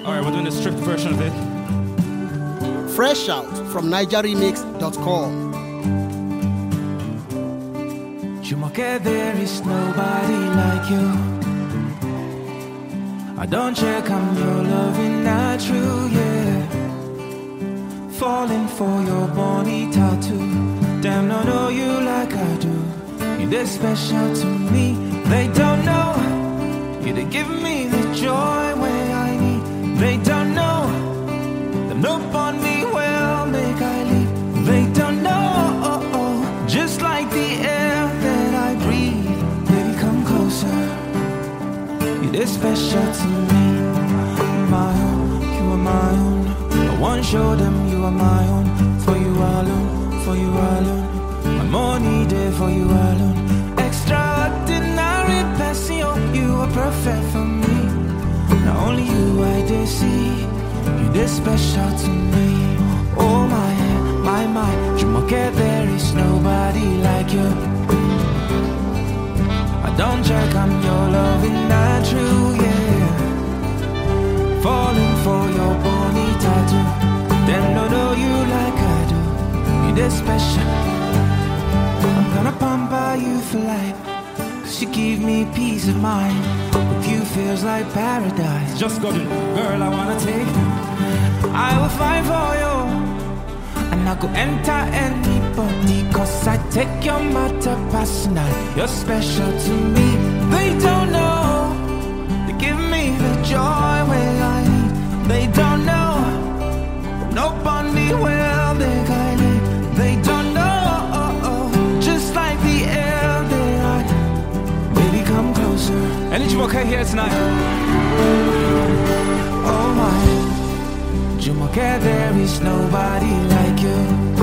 Alright, we're doing a stripped version of it. Fresh out from NigerRemix.com. Jumoke, there is nobody like you. I don't check, I'm your loving, not true, yeah. Falling for your bony tattoo. Damn, no, know you like I do. You're this special to me. They don't know. You to give me the joy where I need. They don't know. Them look on me well, make I leave. They don't know. Just like the air that I breathe. Baby, come closer. You're this special to me. My own, you are my own. I won't show them you are my own. For you alone, for you alone. I'm only there for you alone. Extraordinary passion, you are perfect for me. Not only you I did see, you this special to me. Oh my, Jumoke, there is nobody like you. I don't check, I'm your loving, not true, yeah. Falling for your bony tattoo. Then no, know you like I do. You this special. I'm gonna pamper you for life. Cause you give me peace of mind. With you feels like paradise. Just got it, girl, I wanna take you. I will fight for you. And I go enter anybody. Cause I take your matter personal. You're special to me. They don't know. They give me the joy where I need. They don't know. Nobody well they guide me. They don't know. Just like the air they are. Baby, come closer. Any Jumoke here tonight? Oh my, Jumoke, there is nobody like you.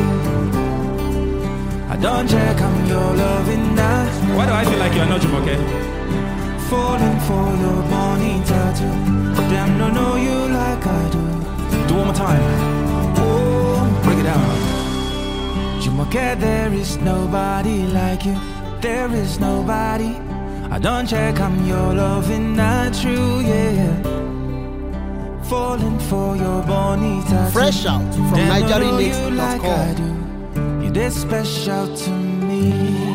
I don't check, I'm your loving now. Why do I feel like you're not Jumoke? Falling for your bony tattoo. Damn, no, know you like I do. Do one more time. Oh, break it down. Jumoke, there is nobody like you. There is nobody. I don't check, I'm your loving, not true, yeah. Falling for your bony tattoo. Fresh out from NigerRemix.com. You're this special to me.